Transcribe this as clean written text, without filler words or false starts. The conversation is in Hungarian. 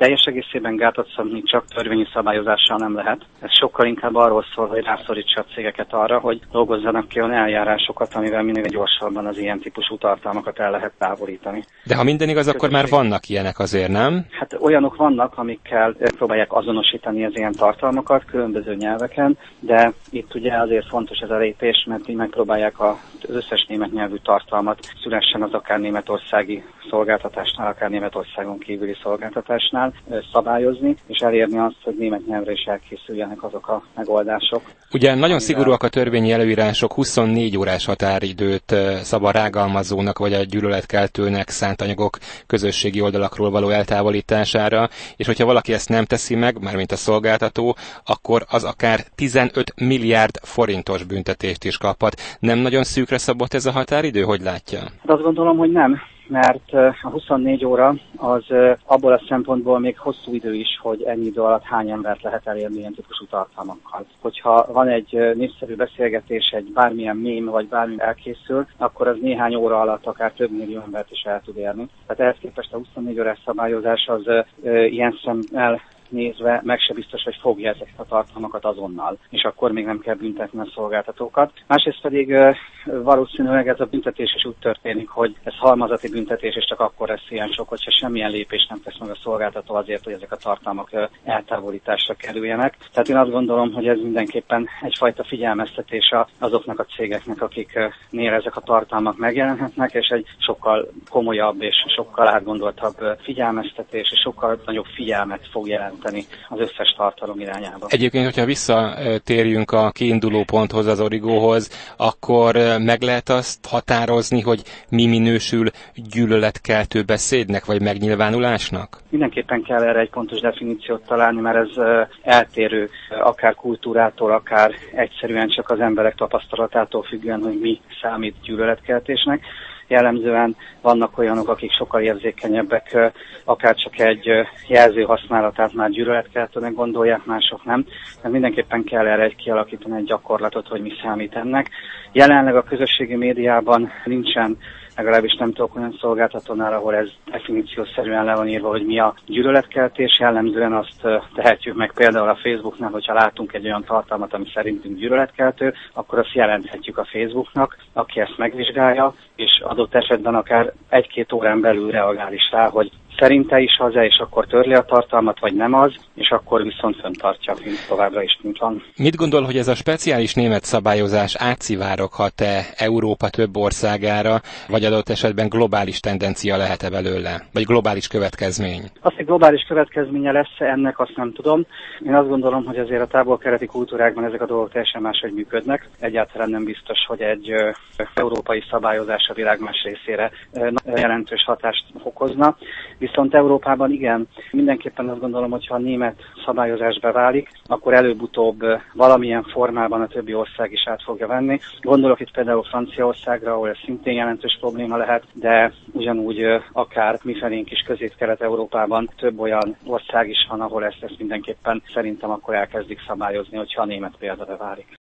teljes egészében gátat szabni csak törvényi szabályozással nem lehet. Ez sokkal inkább arról szól, hogy rászorítsa a cégeket arra, hogy dolgozzanak ki olyan eljárásokat, amivel minél gyorsabban az ilyen típusú tartalmakat el lehet távolítani. De ha minden igaz, akkor már vannak ilyenek azért, nem? Hát olyanok vannak, amikkel próbálják azonosítani az ilyen tartalmakat különböző nyelveken, de itt ugye azért fontos ez a lépés, mert így megpróbálják az összes német nyelvű tartalmat, szülessen az akár németországi szolgáltatásnál, akár Németországon kívüli szolgáltatásnál szabályozni, és elérni azt, hogy német nyelvre is elkészüljenek azok a megoldások. Ugye nagyon szigorúak a törvényi előírások, 24 órás határidőt szab a rágalmazónak vagy a gyűlöletkeltőnek szánt anyagok közösségi oldalakról való eltávolítására, és hogyha valaki ezt nem teszi meg, mármint a szolgáltató, akkor az akár 15 milliárd forintos büntetést is kaphat. Nem nagyon szűkre szabott ez a határidő? Hogy látja? Azt gondolom, hogy nem, mert a 24 óra az abból a szempontból még hosszú idő is, hogy ennyi idő alatt hány embert lehet elérni ilyen típusú tartalmakkal. Hogyha van egy népszerű beszélgetés, egy bármilyen mém vagy bármi elkészül, akkor az néhány óra alatt akár több millió embert is el tud érni. Tehát ehhez képest a 24 órás szabályozás az ilyen szemmel nézve meg se biztos, hogy fogja ezeket a tartalmakat azonnal, és akkor még nem kell büntetni a szolgáltatókat. Másrészt pedig valószínűleg ez a büntetés is úgy történik, hogy ez halmazati büntetés, és csak akkor lesz ilyen sok, hogyha semmilyen lépést nem tesz meg a szolgáltató azért, hogy ezek a tartalmak eltávolításra kerüljenek. Tehát én azt gondolom, hogy ez mindenképpen egyfajta figyelmeztetés azoknak a cégeknek, akiknél ezek a tartalmak megjelenhetnek, és egy sokkal komolyabb és sokkal átgondoltabb figyelmeztetés, és sokkal nagyobb figyelmet fog jelenteni az összes tartalom irányába. Egyébként, hogyha visszatérjünk a kiinduló ponthoz, az Origóhoz, akkor meg lehet azt határozni, hogy mi minősül gyűlöletkeltő beszédnek, vagy megnyilvánulásnak? Mindenképpen kell erre egy pontos definíciót találni, mert ez eltérő, akár kultúrától, akár egyszerűen csak az emberek tapasztalatától függően, hogy mi számít gyűlöletkeltésnek. Jellemzően vannak olyanok, akik sokkal érzékenyebbek, akár csak egy jelző használatát már gyűlöletkeltőnek gondolják, mások nem. Tehát mindenképpen kell erre kialakítani egy gyakorlatot, hogy mi számít ennek. Jelenleg a közösségi médiában nincsen, legalábbis nem tudok olyan szolgáltatónál, ahol ez definíciószerűen le van írva, hogy mi a gyűlöletkeltés. Jellemzően azt tehetjük meg például a Facebooknál, hogyha látunk egy olyan tartalmat, ami szerintünk gyűlöletkeltő, akkor azt jelenthetjük a Facebooknak, aki ezt megvizsgálja, és adott esetben akár 1-2 órán belül reagál is rá, hogy szerinte is az-e, és akkor törli a tartalmat, vagy nem az, és akkor viszont fenntartja, mint továbbra is, mint van. Mit gondol, hogy ez a speciális német szabályozás átszivároghat-e Európa több országára, vagy adott esetben globális tendencia lehet-e belőle, vagy globális következmény? Azt, hogy globális következménye lesz ennek, azt nem tudom. Én azt gondolom, hogy azért a távol-keleti kultúrákban ezek a dolgok teljesen máshogy működnek. Egyáltalán nem biztos, hogy egy európai szabályozás a világ más részére jelentős hatást okozna. Viszont Európában igen, mindenképpen azt gondolom, hogy ha a német szabályozás beválik, akkor előbb-utóbb valamilyen formában a többi ország is át fogja venni. Gondolok itt például Franciaországra, ahol ez szintén jelentős probléma lehet, de ugyanúgy akár mifelénk is Közép-Kelet-Európában több olyan ország is van, ahol ezt mindenképpen szerintem akkor elkezdik szabályozni, hogyha a német példa beválik.